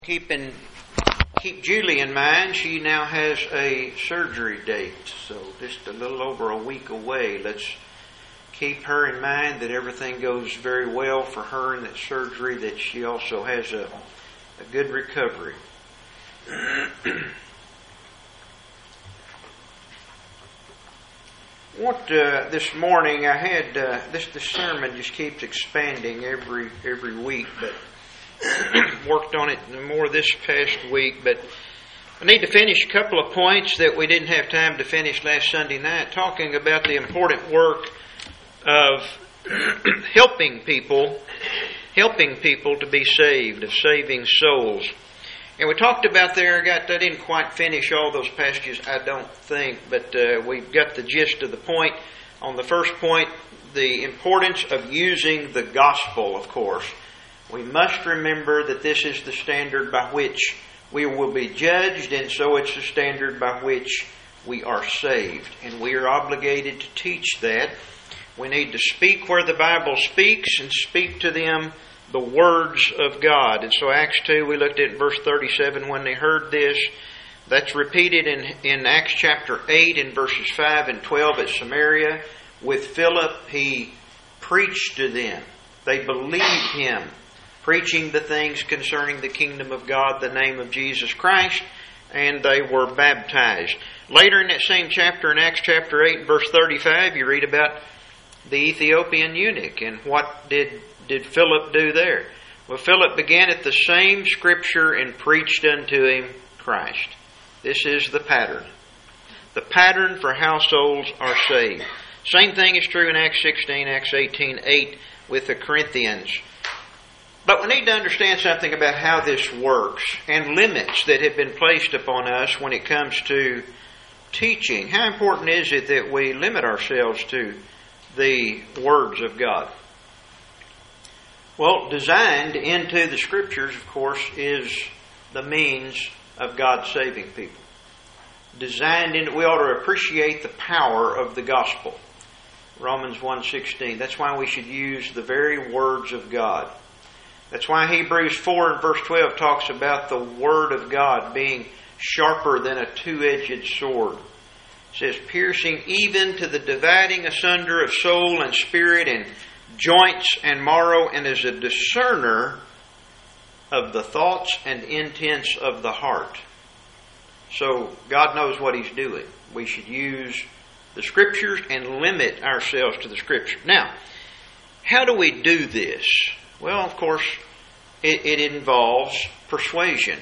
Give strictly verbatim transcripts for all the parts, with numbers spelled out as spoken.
Keep in, keep Julie in mind. She now has a surgery date, so just a little over a week away. Let's keep her in mind that everything goes very well for her in that surgery, that she also has a, a good recovery. What uh, this morning I had uh, this the sermon just keeps expanding every every week, but worked on it more this past week. But I need to finish a couple of points that we didn't have time to finish last Sunday night, talking about the important work of helping people, helping people to be saved, of saving souls. And we talked about there, I got I didn't quite finish all those passages, I don't think, but uh, we've got the gist of the point. On the first point, the importance of using the gospel, of course. We must remember that this is the standard by which we will be judged, and so it's the standard by which we are saved. And we are obligated to teach that. We need to speak where the Bible speaks and speak to them the words of God. And so Acts two, we looked at verse thirty-seven, when they heard this. That's repeated in, in Acts chapter eight in verses five and twelve at Samaria. With Philip, he preached to them. They believed him, preaching the things concerning the kingdom of God, the name of Jesus Christ, and they were baptized. Later in that same chapter, in Acts chapter eight, verse thirty-five, you read about the Ethiopian eunuch, and what did, did Philip do there? Well, Philip began at the same scripture and preached unto him Christ. This is the pattern. The pattern for how souls are saved. Same thing is true in Acts sixteen, Acts eighteen, eight with the Corinthians. But we need to understand something about how this works and limits that have been placed upon us when it comes to teaching. How important is it that we limit ourselves to the words of God? Well, designed into the Scriptures, of course, is the means of God saving people. Designed into, we ought to appreciate the power of the gospel. Romans one sixteen. That's why we should use the very words of God. That's why Hebrews four and verse twelve talks about the Word of God being sharper than a two-edged sword. It says, piercing even to the dividing asunder of soul and spirit and joints and marrow, and is a discerner of the thoughts and intents of the heart. So God knows what He's doing. We should use the Scriptures and limit ourselves to the Scripture. Now, how do we do this? Well, of course, it, it involves persuasion.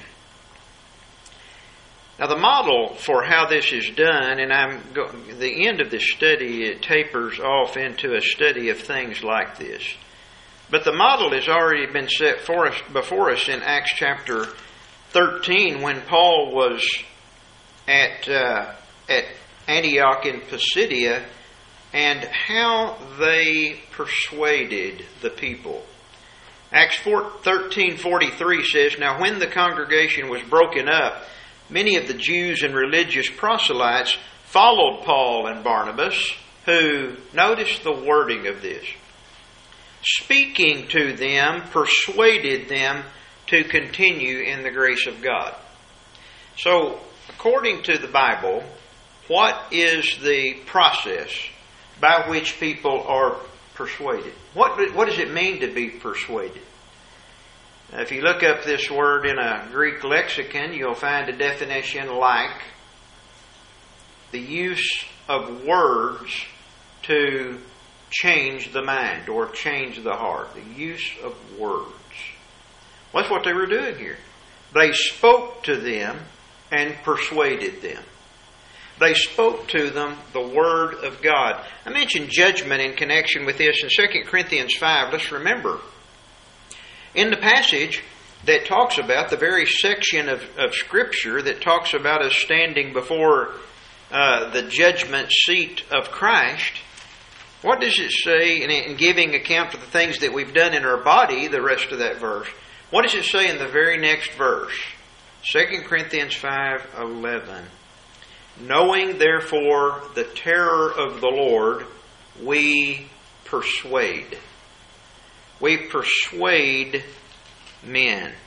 Now, the model for how this is done, and I'm go, the end of this study, it tapers off into a study of things like this. But the model has already been set for us before us in Acts chapter thirteen, when Paul was at uh, at Antioch in Pisidia, and how they persuaded the people. Acts thirteen forty-three says, now when the congregation was broken up, many of the Jews and religious proselytes followed Paul and Barnabas, who, notice the wording of this, speaking to them, persuaded them to continue in the grace of God. So, according to the Bible, what is the process by which people are persuaded? What, what does it mean to be persuaded? Now, if you look up this word in a Greek lexicon, you'll find a definition like the use of words to change the mind or change the heart. The use of words. Well, that's what they were doing here. They spoke to them and persuaded them. They spoke to them the Word of God. I mentioned judgment in connection with this in Second Corinthians five. Let's remember, in the passage that talks about the very section of, of Scripture that talks about us standing before uh, the judgment seat of Christ, what does it say in, in giving account for the things that we've done in our body, the rest of that verse? What does it say in the very next verse? Second Corinthians five eleven. Knowing therefore the terror of the Lord, we persuade. We persuade men.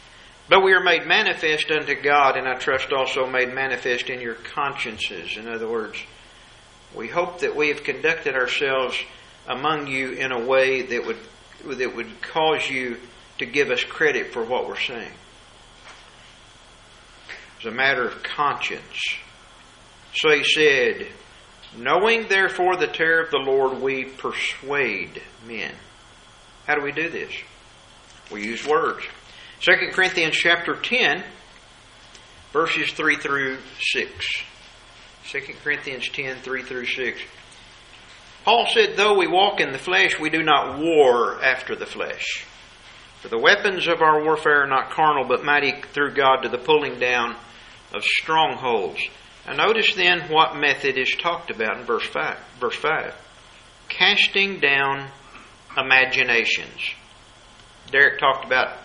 But we are made manifest unto God, and I trust also made manifest in your consciences. In other words, we hope that we have conducted ourselves among you in a way that would that would cause you to give us credit for what we're saying. It's a matter of conscience. So he said, knowing therefore the terror of the Lord, we persuade men. How do we do this? We use words. Second Corinthians chapter ten, verses three through six. Second Corinthians ten, three through six. Paul said, though we walk in the flesh, we do not war after the flesh. For the weapons of our warfare are not carnal, but mighty through God to the pulling down of strongholds. Now notice then what method is talked about in verse five. Verse five. Casting down imaginations. Derek talked about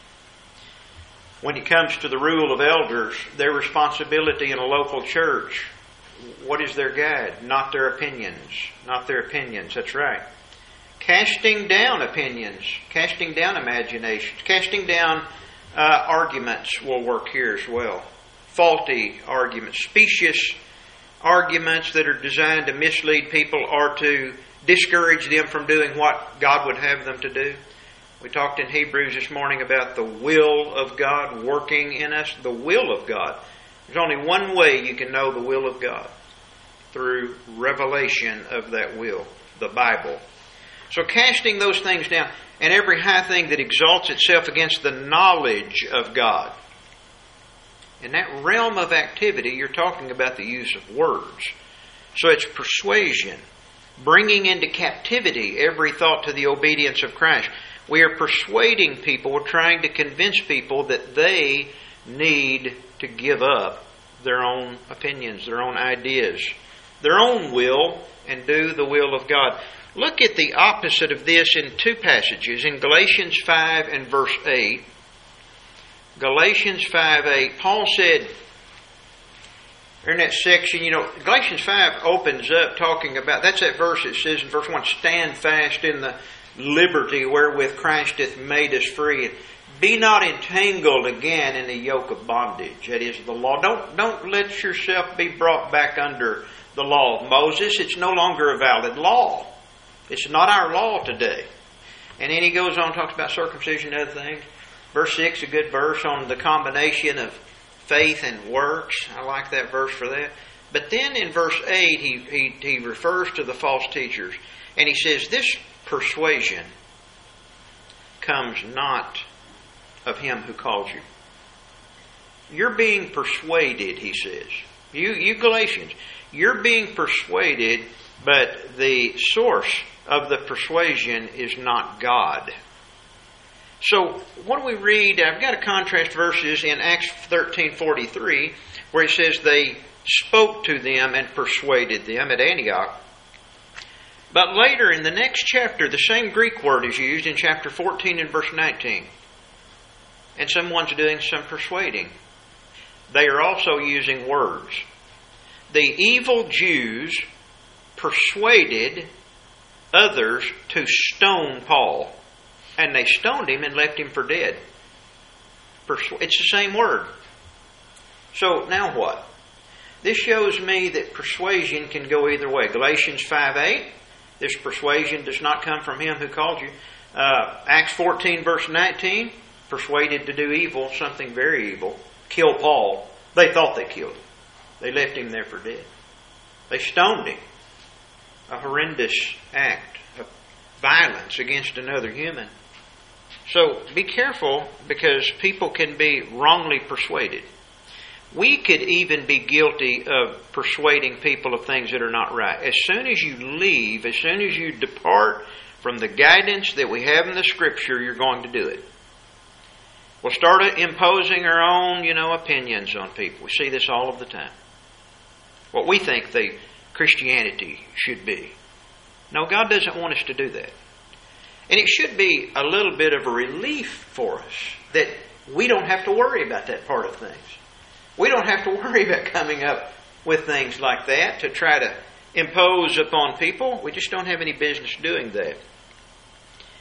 when it comes to the rule of elders, their responsibility in a local church. What is their guide? Not their opinions. Not their opinions. That's right. Casting down opinions. Casting down imaginations. Casting down uh, arguments will work here as well. Faulty arguments. Specious arguments that are designed to mislead people or to discourage them from doing what God would have them to do. We talked in Hebrews this morning about the will of God working in us. The will of God. There's only one way you can know the will of God. Through revelation of that will. The Bible. So casting those things down, and every high thing that exalts itself against the knowledge of God. In that realm of activity, you're talking about the use of words. So it's persuasion. Bringing into captivity every thought to the obedience of Christ. We are persuading people, we're trying to convince people that they need to give up their own opinions, their own ideas, their own will, and do the will of God. Look at the opposite of this in two passages. In Galatians five and verse eight. Galatians five eight. Paul said, in that section, you know, Galatians five opens up talking about, that's that verse that says in verse one, stand fast in the liberty wherewith Christ hath made us free. Be not entangled again in the yoke of bondage. That is the law. Don't, don't let yourself be brought back under the law of Moses. It's no longer a valid law. It's not our law today. And then he goes on and talks about circumcision and other things. Verse six, a good verse on the combination of faith and works. I like that verse for that. But then in verse eight, he, he, he refers to the false teachers. And he says, this persuasion comes not of him who calls you. You're being persuaded, he says. You, you Galatians, you're being persuaded, but the source of the persuasion is not God. So, what do we read? I've got a contrast verses in Acts thirteen forty-three, where it says they spoke to them and persuaded them at Antioch. But later in the next chapter, the same Greek word is used in chapter fourteen and verse nineteen. And someone's doing some persuading. They are also using words. The evil Jews persuaded others to stone Paul. And they stoned him and left him for dead. Persu- it's the same word. So now what? This shows me that persuasion can go either way. Galatians five eight, this persuasion does not come from him who called you. Uh, Acts fourteen verse nineteen, persuaded to do evil, something very evil. Kill Paul. They thought they killed him. They left him there for dead. They stoned him. A horrendous act of violence against another human. So be careful, because people can be wrongly persuaded. We could even be guilty of persuading people of things that are not right. As soon as you leave, as soon as you depart from the guidance that we have in the Scripture, you're going to do it. We'll start imposing our own, you know, opinions on people. We see this all of the time. What we think the Christianity should be. No, God doesn't want us to do that. And it should be a little bit of a relief for us that we don't have to worry about that part of things. We don't have to worry about coming up with things like that to try to impose upon people. We just don't have any business doing that.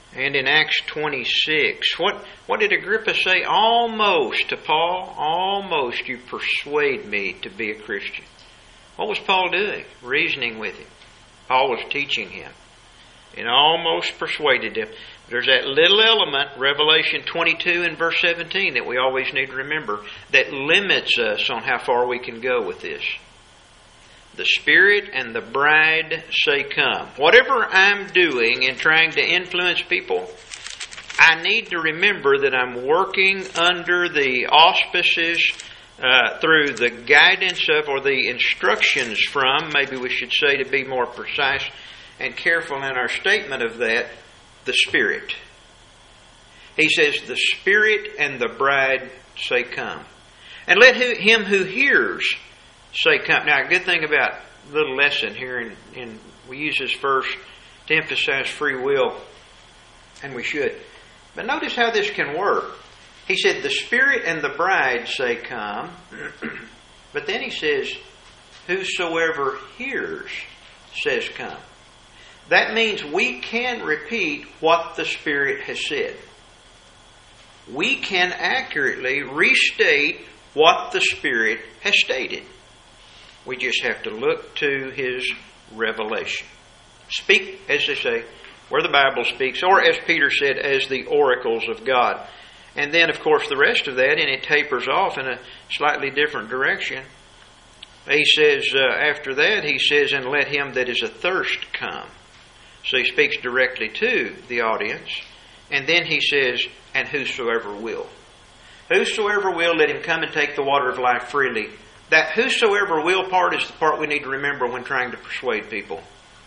And in Acts twenty-six, what, what did Agrippa say? Almost to Paul, almost you persuade me to be a Christian. What was Paul doing? Reasoning with him. Paul was teaching him. And almost persuaded him. There's that little element, Revelation twenty-two and verse seventeen, that we always need to remember, that limits us on how far we can go with this. The Spirit and the bride say, come. Whatever I'm doing in trying to influence people, I need to remember that I'm working under the auspices, uh, through the guidance of, or the instructions from, maybe we should say to be more precise and careful in our statement of that, the Spirit. He says, the Spirit and the bride say, come. And let who, him who hears say, come. Now, a good thing about a little lesson here, and, and we use this verse to emphasize free will, and we should. But notice how this can work. He said, the Spirit and the bride say, come. But then he says, whosoever hears says, come. That means we can repeat what the Spirit has said. We can accurately restate what the Spirit has stated. We just have to look to His revelation. Speak, as they say, where the Bible speaks, or as Peter said, as the oracles of God. And then, of course, the rest of that, and it tapers off in a slightly different direction. He says, uh, after that, he says, and let him that is athirst come. So he speaks directly to the audience. And then he says, and whosoever will. Whosoever will, let him come and take the water of life freely. That whosoever will part is the part we need to remember when trying to persuade people.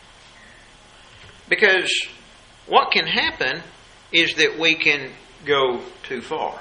Because what can happen is that we can go too far.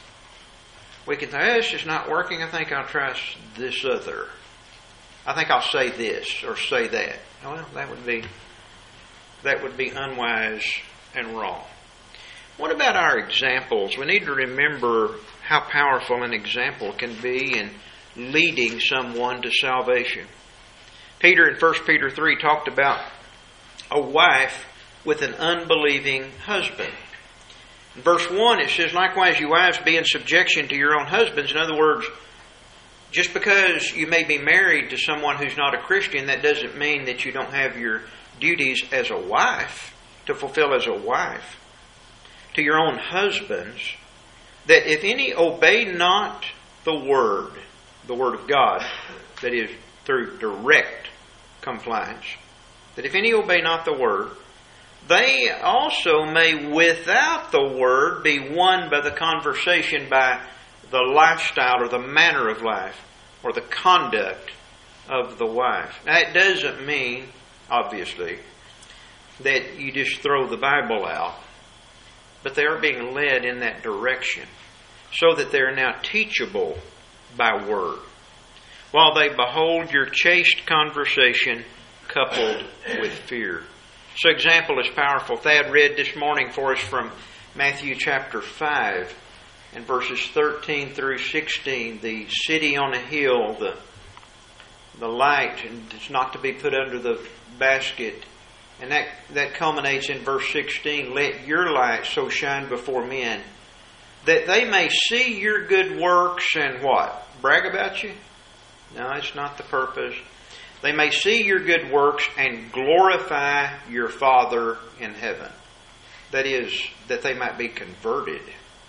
We can think, oh, this is not working. I think I'll try this other. I think I'll say this or say that. Well, that would be that would be unwise and wrong. What about our examples? We need to remember how powerful an example can be in leading someone to salvation. Peter in First Peter three talked about a wife with an unbelieving husband. In verse one it says, likewise you wives be in subjection to your own husbands. In other words, just because you may be married to someone who's not a Christian, that doesn't mean that you don't have your duties as a wife to fulfill as a wife to your own husbands, that if any obey not the word, the word of God, that is through direct compliance, that if any obey not the word, they also may without the word be won by the conversation, by the lifestyle or the manner of life or the conduct of the wife. Now it doesn't mean, obviously, that you just throw the Bible out, but they are being led in that direction so that they are now teachable by word, while they behold your chaste conversation coupled with fear. So example is powerful. Thad read this morning for us from Matthew chapter five and verses thirteen through sixteen. The city on a hill, the, the light, and it's not to be put under the basket. And that, that culminates in verse sixteen. Let your light so shine before men that they may see your good works and what? Brag about you? No, it's not the purpose. They may see your good works and glorify your Father in heaven. That is, that they might be converted.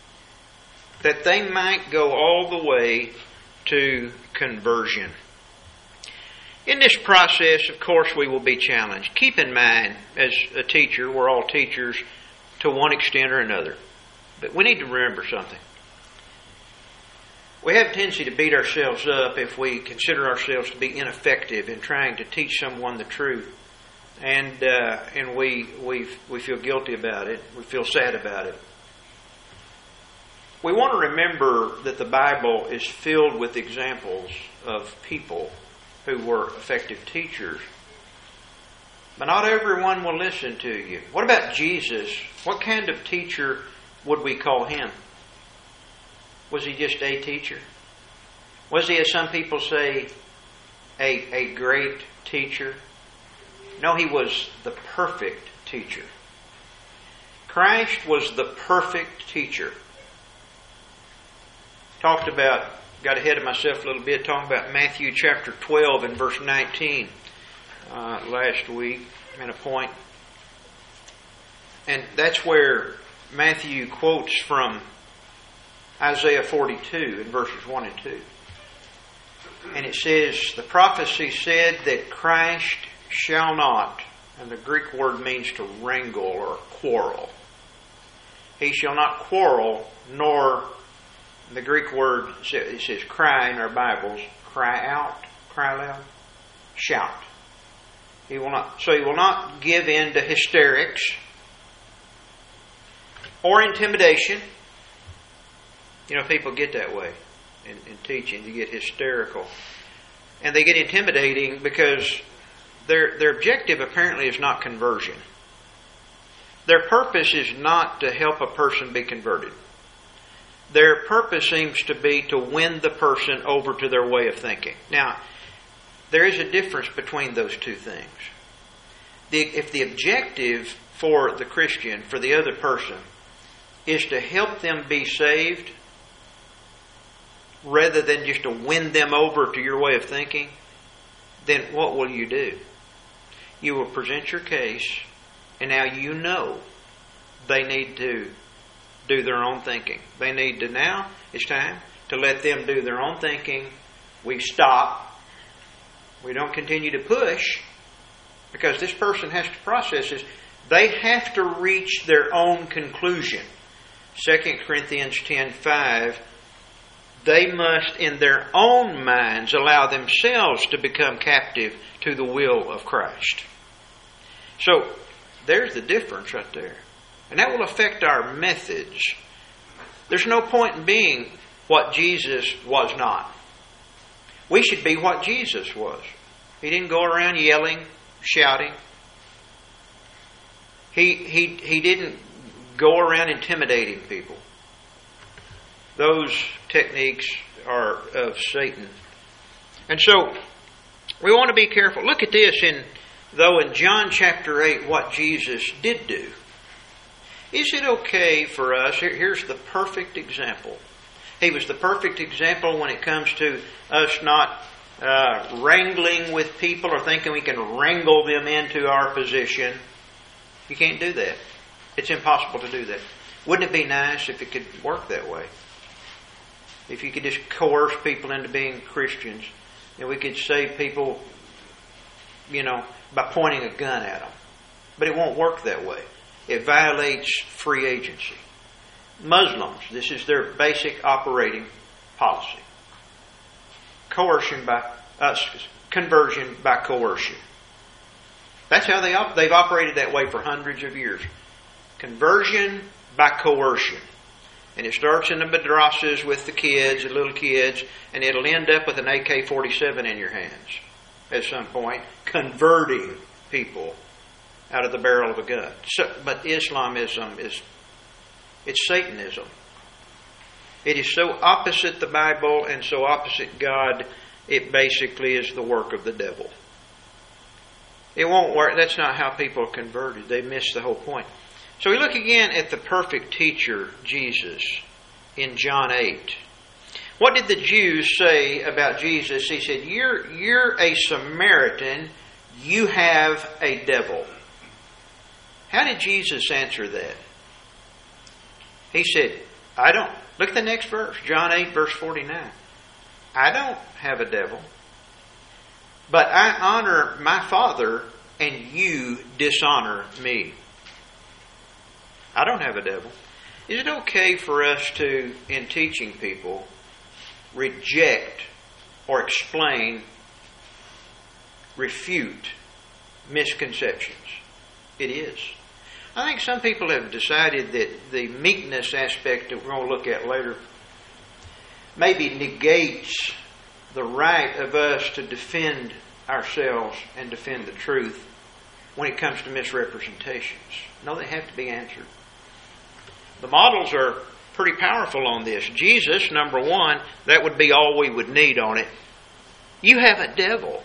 That they might go all the way to conversion. In this process, of course, we will be challenged. Keep in mind, as a teacher, we're all teachers to one extent or another. But we need to remember something. We have a tendency to beat ourselves up if we consider ourselves to be ineffective in trying to teach someone the truth. And uh, and we, we, we feel guilty about it. We feel sad about it. We want to remember that the Bible is filled with examples of people who were effective teachers. But not everyone will listen to you. What about Jesus? What kind of teacher would we call him? Was he just a teacher? Was he, as some people say, a, a great teacher? No, he was the perfect teacher. Christ was the perfect teacher. Talked about, got ahead of myself a little bit, talking about Matthew chapter twelve and verse nineteen uh, last week, and a point. And that's where Matthew quotes from Isaiah forty-two in verses one and two. And it says, the prophecy said that Christ shall not, and the Greek word means to wrangle or quarrel. He shall not quarrel, nor, the Greek word, it says cry in our Bibles, cry out, cry loud, shout. He will not, so he will not give in to hysterics or intimidation. You know, people get that way in, in teaching. You get hysterical. And they get intimidating because their their objective apparently is not conversion. Their purpose is not to help a person be converted. Their purpose seems to be to win the person over to their way of thinking. Now, there is a difference between those two things. The, if the objective for the Christian, for the other person, is to help them be saved, rather than just to win them over to your way of thinking, then what will you do? You will present your case, and now you know they need to do their own thinking. They need to now, it's time to let them do their own thinking. We stop. We don't continue to push, because this person has to process this. They have to reach their own conclusion. Second Corinthians ten five, they must in their own minds allow themselves to become captive to the will of Christ. So, there's the difference right there. And that will affect our methods. There's no point in being what Jesus was not. We should be what Jesus was. He didn't go around yelling, shouting. He, he, he didn't go around intimidating people. Those techniques are of Satan. And so, we want to be careful. Look at this in, though in John chapter eight, what Jesus did do. Is it okay for us? Here, here's the perfect example. He was the perfect example when it comes to us not uh, wrangling with people or thinking we can wrangle them into our position. You can't do that. It's impossible to do that. Wouldn't it be nice if it could work that way? If you could just coerce people into being Christians, and we could save people, you know, by pointing a gun at them. But it won't work that way. It violates free agency. Muslims, this is their basic operating policy. Coercion by uh, conversion by coercion. That's how they op- they've operated that way for hundreds of years. Conversion by coercion. And it starts in the madrasas with the kids, the little kids, and it'll end up with an A K forty-seven in your hands at some point, converting people out of the barrel of a gun. So, but Islamism is, it's Satanism. It is so opposite the Bible and so opposite God, it basically is the work of the devil. It won't work. That's not how people are converted. They miss the whole point. So we look again at the perfect teacher, Jesus, in John eight. What did the Jews say about Jesus? He said, you're, you're a Samaritan, you have a devil. How did Jesus answer that? He said, I don't. Look at the next verse, John eight, verse forty-nine. I don't have a devil, but I honor my Father, and you dishonor me. I don't have a devil. Is it okay for us to, in teaching people, reject or explain, refute misconceptions? It is. I think some people have decided that the meekness aspect that we're going to look at later maybe negates the right of us to defend ourselves and defend the truth when it comes to misrepresentations. No, they have to be answered. The models are pretty powerful on this. Jesus, number one, that would be all we would need on it. You have a devil.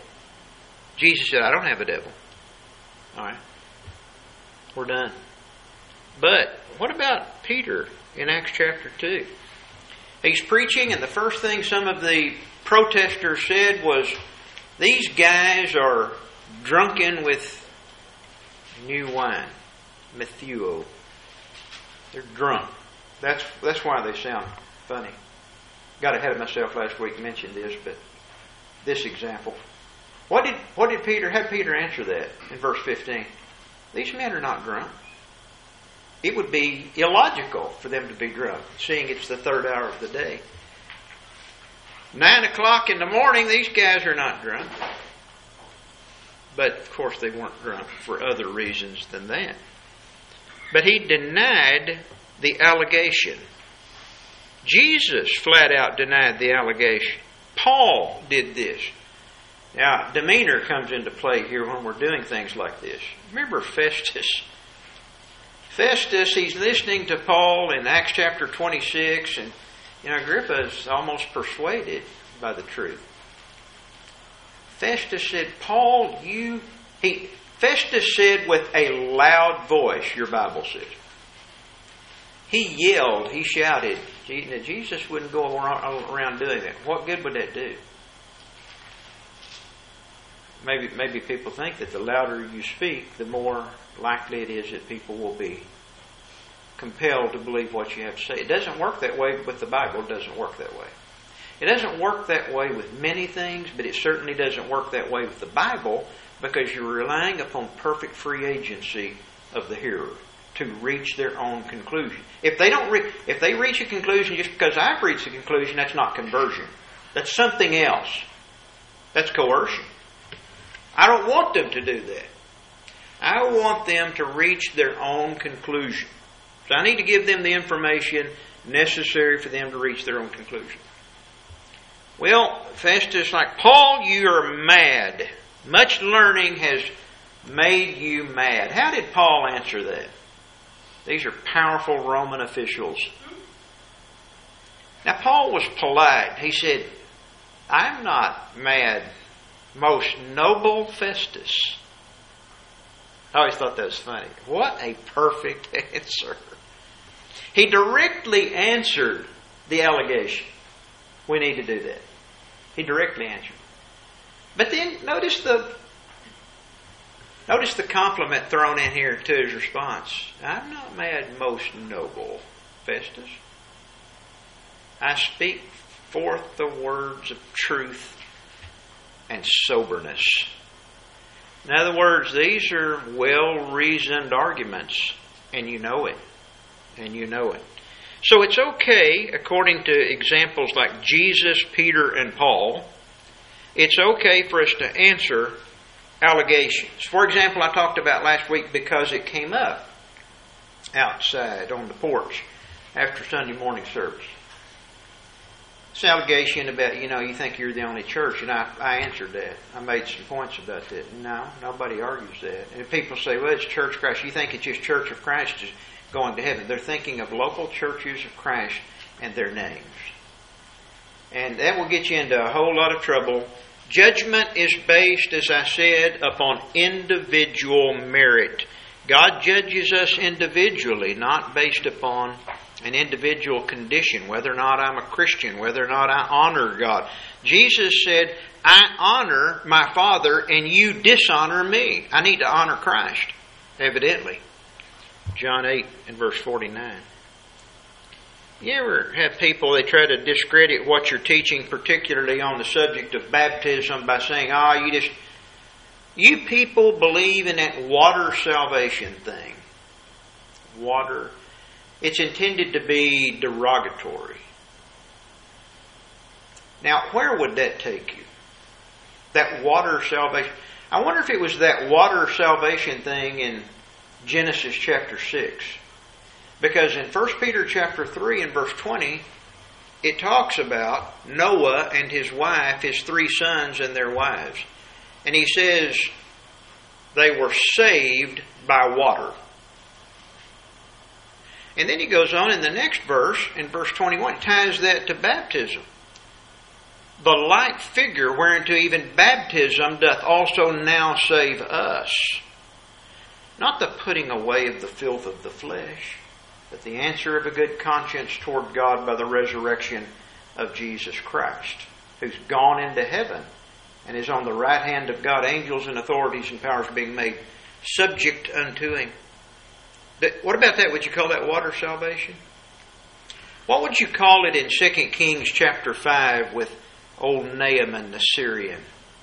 Jesus said, I don't have a devil. All right. We're done. But what about Peter in Acts chapter two? He's preaching, and the first thing some of the protesters said was, these guys are drunken with new wine, methuo. They're drunk. That's that's why they sound funny. Got ahead of myself last week and mentioned this, but this example. What did what did Peter, how did Peter answer that in verse fifteen? These men are not drunk. It would be illogical for them to be drunk, seeing it's the third hour of the day. Nine o'clock in the morning, these guys are not drunk. But, of course, they weren't drunk for other reasons than that. But he denied the allegation. Jesus flat out denied the allegation. Paul did this. Now, demeanor comes into play here when we're doing things like this. Remember Festus? Festus, he's listening to Paul in Acts chapter twenty-six, and you know, Agrippa is almost persuaded by the truth. Festus said, Paul, you... He, Festus said with a loud voice, your Bible says. He yelled, he shouted. Jesus wouldn't go around doing that. What good would that do? Maybe, maybe people think that the louder you speak, the more likely it is that people will be compelled to believe what you have to say. It doesn't work that way with the Bible. It doesn't work that way. It doesn't work that way with many things, but it certainly doesn't work that way with the Bible, because you're relying upon perfect free agency of the hearer to reach their own conclusion. If they don't, re- if they reach a conclusion just because I've reached a conclusion, that's not conversion. That's something else. That's coercion. I don't want them to do that. I want them to reach their own conclusion. So I need to give them the information necessary for them to reach their own conclusion. Well, Festus, like, Paul, you are mad. Much learning has made you mad. How did Paul answer that? These are powerful Roman officials. Now, Paul was polite. He said, I'm not mad, most noble Festus. I always thought that was funny. What a perfect answer. He directly answered the allegation. We need to do that. He directly answered. But then notice the notice the compliment thrown in here to his response. I'm not mad, most noble Festus. I speak forth the words of truth and soberness. In other words, these are well-reasoned arguments, and you know it. And you know it. So it's okay, according to examples like Jesus, Peter, and Paul, it's okay for us to answer allegations. For example, I talked about last week because it came up outside on the porch after Sunday morning service. This allegation about, you know, you think you're the only church, and I, I answered that. I made some points about that. No, nobody argues that. And people say, well, it's Church of Christ. You think it's just Church of Christ is going to heaven. They're thinking of local churches of Christ and their names. And that will get you into a whole lot of trouble. Judgment is based, as I said, upon individual merit. God judges us individually, not based upon an individual condition, whether or not I'm a Christian, whether or not I honor God. Jesus said, I honor my Father and you dishonor me. I need to honor Christ, evidently. John eight and verse forty-nine. You ever have people, they try to discredit what you're teaching, particularly on the subject of baptism, by saying, ah, oh, you just, you people believe in that water salvation thing. Water. It's intended to be derogatory. Now, where would that take you? That water salvation. I wonder if it was that water salvation thing in Genesis chapter six. Because in First Peter chapter three and verse twenty, it talks about Noah and his wife, his three sons and their wives. And he says they were saved by water. And then he goes on in the next verse, in verse twenty-one, ties that to baptism. The like figure whereunto even baptism doth also now save us. not the putting away of the filth of the flesh, but the answer of a good conscience toward God by the resurrection of Jesus Christ, who's gone into heaven and is on the right hand of God, angels and authorities and powers being made subject unto Him. What about that? Would you call that water salvation? What would you call it in Second Kings chapter five with old Naaman the Syrian?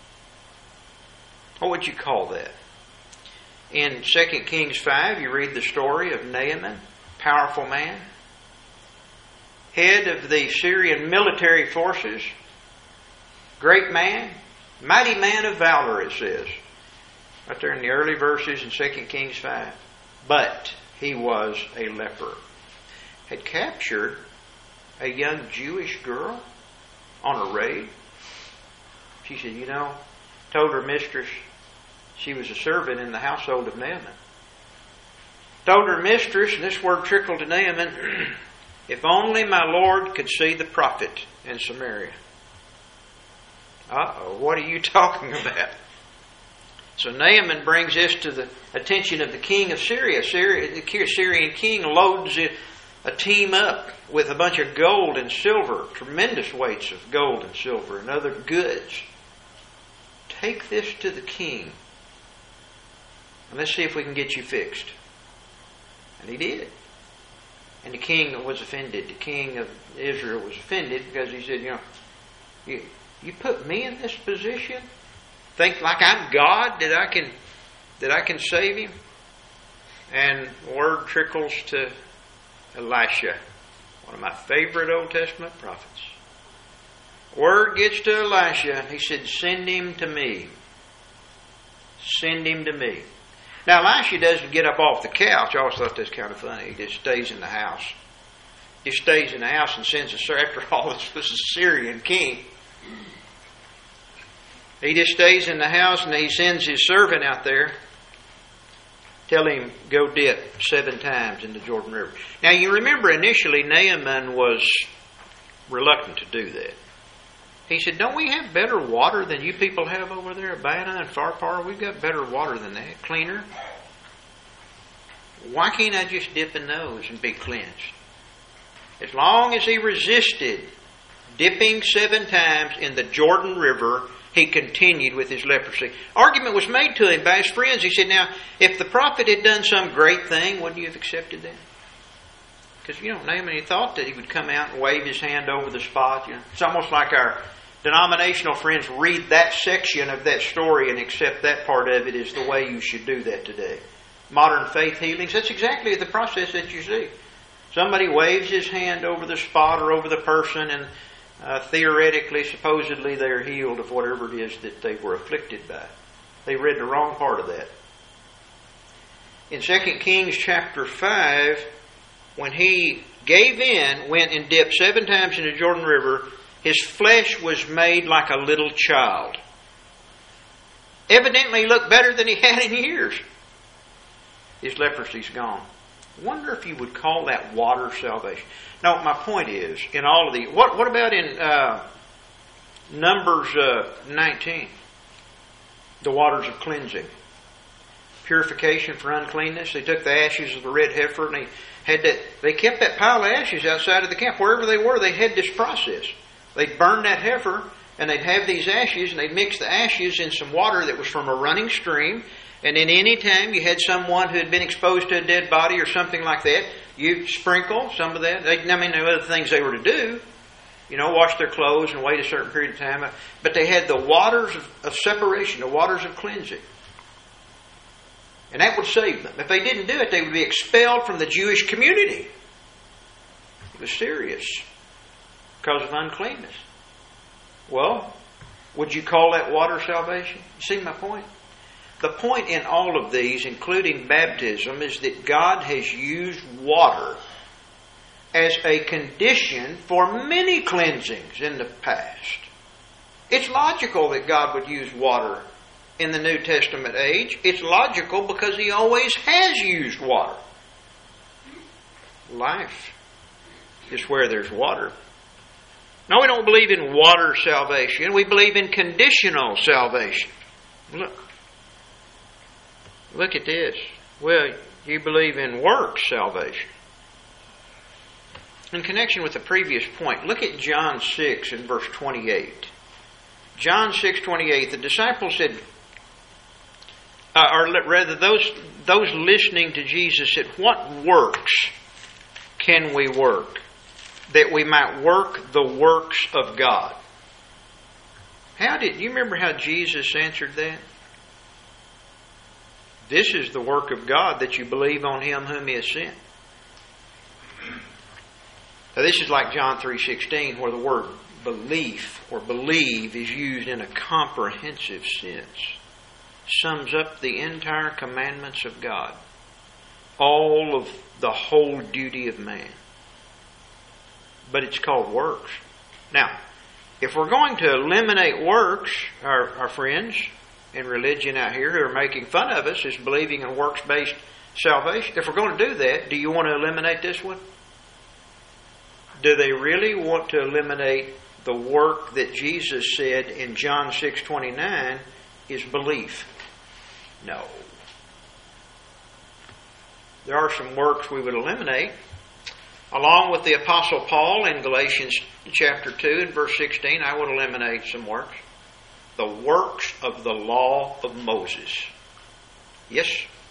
What would you call that? In Second Kings five, you read the story of Naaman, powerful man, head of the Syrian military forces, great man, mighty man of valor, it says, right there in the early verses in Second Kings five. But he was a leper. Had captured a young Jewish girl on a raid. She said, you know, told her mistress she was a servant in the household of Naaman. Told her mistress, and this word trickled to Naaman, if only my Lord could see the prophet in Samaria. Uh-oh, what are you talking about? So Naaman brings this to the attention of the king of Syria. Syria the Syrian king loads it, a team up with a bunch of gold and silver, tremendous weights of gold and silver and other goods. Take this to the king, and let's see if we can get you fixed. And he did. And the king was offended. The king of Israel was offended because he said, you know, you, you put me in this position? Think like I'm God that I can that I can save him? And word trickles to Elisha, one of my favorite Old Testament prophets. Word gets to Elisha, and he said, send him to me. Send him to me. Now, Elisha doesn't get up off the couch. I always thought that's kind of funny. He just stays in the house. He stays in the house and sends a servant. After all, this was a Syrian king. He just stays in the house and he sends his servant out there. Tell him, go dip seven times in the Jordan River. Now, you remember initially Naaman was reluctant to do that. He said, don't we have better water than you people have over there, Abana and Pharpar? We've got better water than that, cleaner. Why can't I just dip in those and be cleansed? As long as he resisted dipping seven times in the Jordan River, he continued with his leprosy. Argument was made to him by his friends. He said, now, if the prophet had done some great thing, wouldn't you have accepted that? Because, you know, Naaman, he thought that he would come out and wave his hand over the spot. You know, it's almost like our denominational friends read that section of that story and accept that part of it as the way you should do that today. Modern faith healings, that's exactly the process that you see. Somebody waves his hand over the spot or over the person, and uh, theoretically, supposedly, they're healed of whatever it is that they were afflicted by. They read the wrong part of that. In Second Kings chapter five, when he gave in, went and dipped seven times in the Jordan River, his flesh was made like a little child. Evidently he looked better than he had in years. His leprosy's gone. Wonder if you would call that water salvation. No, my point is, in all of the... What, what about in uh, Numbers uh, nineteen? The waters of cleansing. Purification for uncleanness. They took the ashes of the red heifer and they had that. They kept that pile of ashes outside of the camp. Wherever they were, they had this process. They'd burn that heifer and they'd have these ashes and they'd mix the ashes in some water that was from a running stream. And then any time you had someone who had been exposed to a dead body or something like that, you sprinkle some of that. They, I mean, there were other things they were to do. You know, wash their clothes and wait a certain period of time. But they had the waters of, of separation, the waters of cleansing. And that would save them. If they didn't do it, they would be expelled from the Jewish community. It was serious because of uncleanness. Well, would you call that water salvation? You see my point? The point in all of these, including baptism, is that God has used water as a condition for many cleansings in the past. It's logical that God would use water in the New Testament age. It's logical because He always has used water. Life is where there's water. No, we don't believe in water salvation. We believe in conditional salvation. Look. Look at this. Well, you believe in works salvation. In connection with the previous point, look at John six and verse twenty-eight. John six twenty-eight, the disciples said, uh, or rather those, those listening to Jesus said, what works can we work that we might work the works of God? How did, you remember how Jesus answered that? This is the work of God, that you believe on Him whom He has sent. Now this is like John three sixteen, where the word belief or believe is used in a comprehensive sense. Sums up the entire commandments of God. All of the whole duty of man. But it's called works. Now, if we're going to eliminate works, our, our friends in religion out here who are making fun of us is believing in works-based salvation. If we're going to do that, do you want to eliminate this one? Do they really want to eliminate the work that Jesus said in John six twenty-nine is belief? No. There are some works we would eliminate. Along with the Apostle Paul in Galatians chapter two and verse sixteen, I would eliminate some works. The works of the law of Moses. Yes.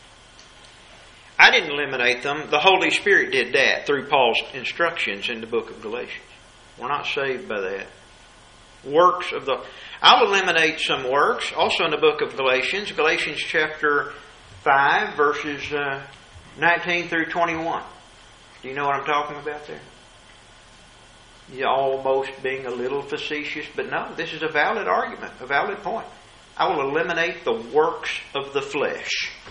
I didn't eliminate them. The Holy Spirit did that through Paul's instructions in the book of Galatians. We're not saved by that. Works of the... I'll eliminate some works also in the book of Galatians. Galatians chapter five verses uh, nineteen through twenty-one. Do you know what I'm talking about there? You're almost being a little facetious, but no, this is a valid argument, a valid point. I will eliminate the works of the flesh.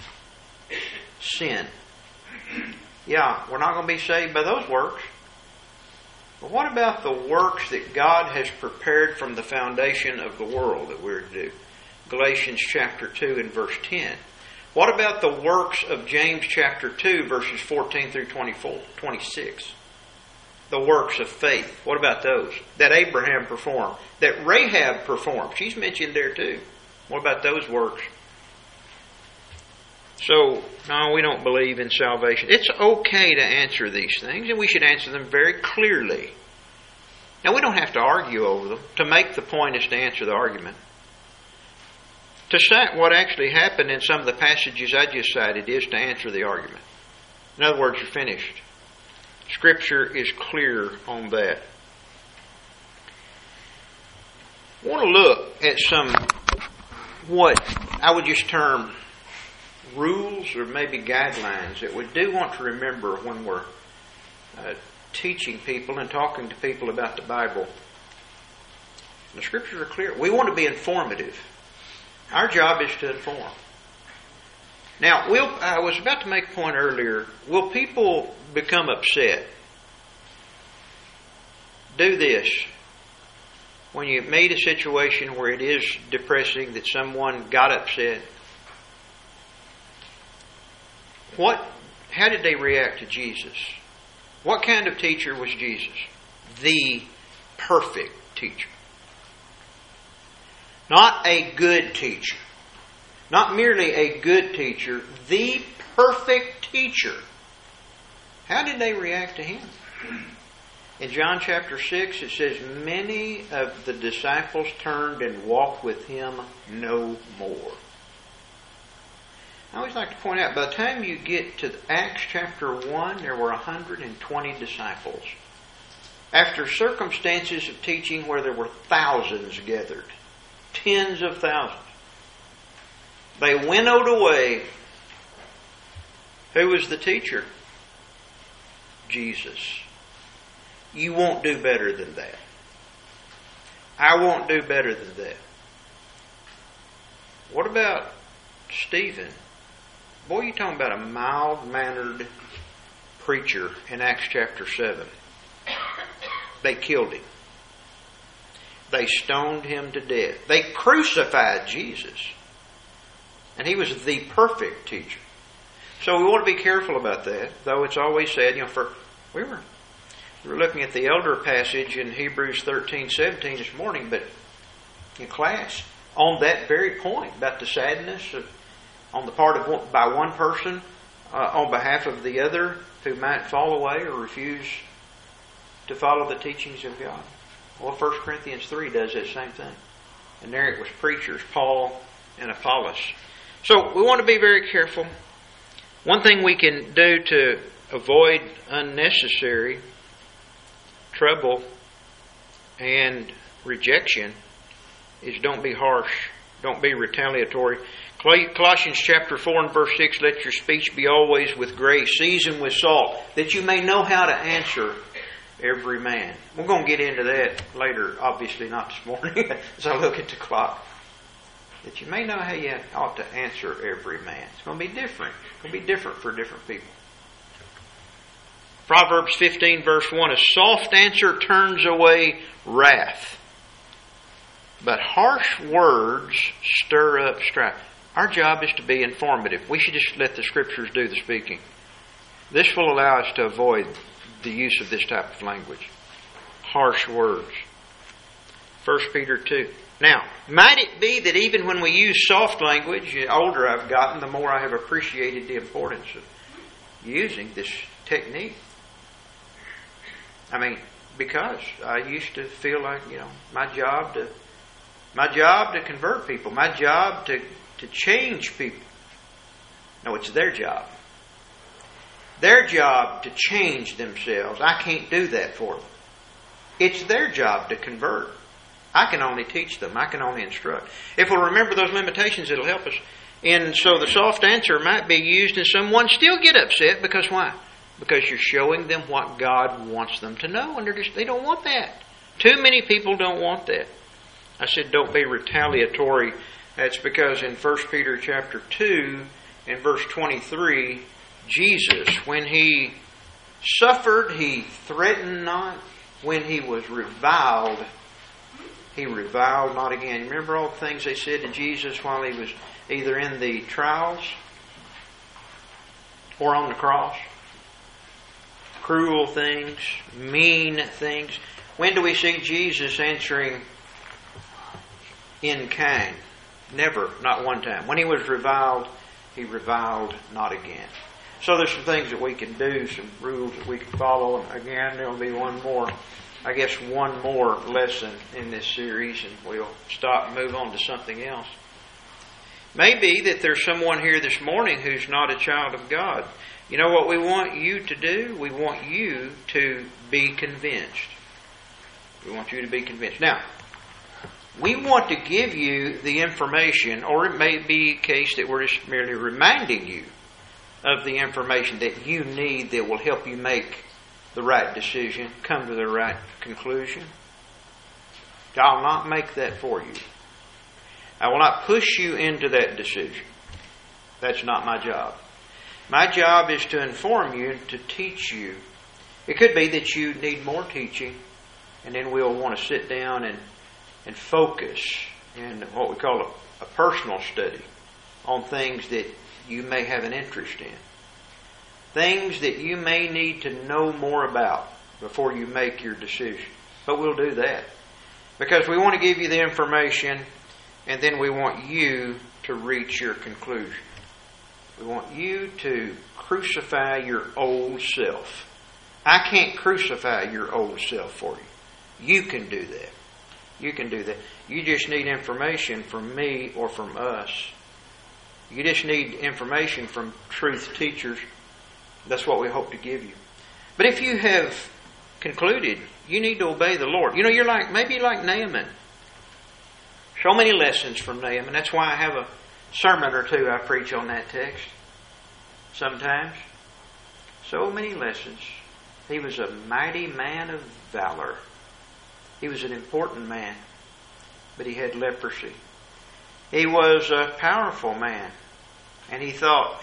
Sin. Yeah, we're not going to be saved by those works. But what about the works that God has prepared from the foundation of the world that we're to do? Galatians chapter two and verse ten. What about the works of James chapter two, verses fourteen through twenty-four, twenty-six? The works of faith. What about those? That Abraham performed. That Rahab performed. She's mentioned there too. What about those works? So, no, we don't believe in salvation. It's okay to answer these things, and we should answer them very clearly. Now, we don't have to argue over them. To make the point is to answer the argument. To cite what actually happened in some of the passages I just cited is to answer the argument. In other words, you're finished. Scripture is clear on that. I want to look at some, what I would just term rules or maybe guidelines that we do want to remember when we're uh, teaching people and talking to people about the Bible. The Scriptures are clear. We want to be informative. Our job is to inform. Now, we'll, I was about to make a point earlier. Will people become upset? Do this. When you meet a situation where it is depressing that someone got upset, what? How did they react to Jesus? What kind of teacher was Jesus? The perfect teacher. Not a good teacher. Not merely a good teacher, the perfect teacher. How did they react to Him? In John chapter six, it says, many of the disciples turned and walked with Him no more. I always like to point out, by the time you get to Acts chapter one, there were one hundred twenty disciples. After circumstances of teaching where there were thousands gathered, tens of thousands, they winnowed away. Who was the teacher? Jesus. You won't do better than that. I won't do better than that. What about Stephen? Boy, you're talking about a mild-mannered preacher in Acts chapter seven. They killed him. They stoned him to death. They crucified Jesus. And he was the perfect teacher. So we want to be careful about that, though it's always said, you know, for we were we were looking at the elder passage in Hebrews thirteen seventeen this morning, but in class, on that very point about the sadness of, on the part of one, by one person uh, on behalf of the other who might fall away or refuse to follow the teachings of God? Well, First Corinthians three does that same thing. And there it was preachers, Paul and Apollos. So we want to be very careful. One thing we can do to avoid unnecessary trouble and rejection is don't be harsh. Don't be retaliatory. Colossians chapter four and verse six, let your speech be always with grace, seasoned with salt, that you may know how to answer every man. We're going to get into that later, obviously not this morning, as I look at the clock. That you may know how you ought to answer every man. It's going to be different. It's going to be different for different people. Proverbs fifteen verse one, a soft answer turns away wrath, but harsh words stir up strife. Our job is to be informative. We should just let the Scriptures do the speaking. This will allow us to avoid the use of this type of language. Harsh words. First Peter two. Now, might it be that even when we use soft language, the older I've gotten, the more I have appreciated the importance of using this technique. I mean, because I used to feel like, you know, my job to my job to convert people, my job to, to change people. No, it's their job. Their job to change themselves. I can't do that for them. It's their job to convert. I can only teach them. I can only instruct. If we'll remember those limitations, it'll help us. And so the soft answer might be used and someone still get upset because why? Because you're showing them what God wants them to know, and they're just, they don't want that. Too many people don't want that. I said don't be retaliatory. That's because in First Peter chapter two and verse twenty-three, Jesus, when He suffered, He threatened not. When He was reviled, He reviled not again. Remember all the things they said to Jesus while He was either in the trials or on the cross? Cruel things, mean things. When do we see Jesus answering in kind? Never, not one time. When He was reviled, He reviled not again. So there's some things that we can do, some rules that we can follow. And again, there will be one more, I guess one more lesson in this series, and we'll stop and move on to something else. Maybe that there's someone here this morning who's not a child of God. You know what we want you to do? We want you to be convinced. We want you to be convinced. Now, we want to give you the information, or it may be a case that we're just merely reminding you of the information that you need that will help you make the right decision, come to the right conclusion. I'll not make that for you. I will not push you into that decision. That's not my job. My job is to inform you, to teach you. It could be that you need more teaching, and then we'll want to sit down and, and focus in what we call a, a personal study on things that you may have an interest in. Things that you may need to know more about before you make your decision. But we'll do that. Because we want to give you the information, and then we want you to reach your conclusion. We want you to crucify your old self. I can't crucify your old self for you. You can do that. You can do that. You just need information from me or from us. You just need information from truth teachers. That's what we hope to give you. But if you have concluded, you need to obey the Lord. You know, you're like, maybe like Naaman. So many lessons from Naaman. That's why I have a sermon or two I preach on that text. Sometimes. So many lessons. He was a mighty man of valor. He was an important man. But he had leprosy. He was a powerful man. And he thought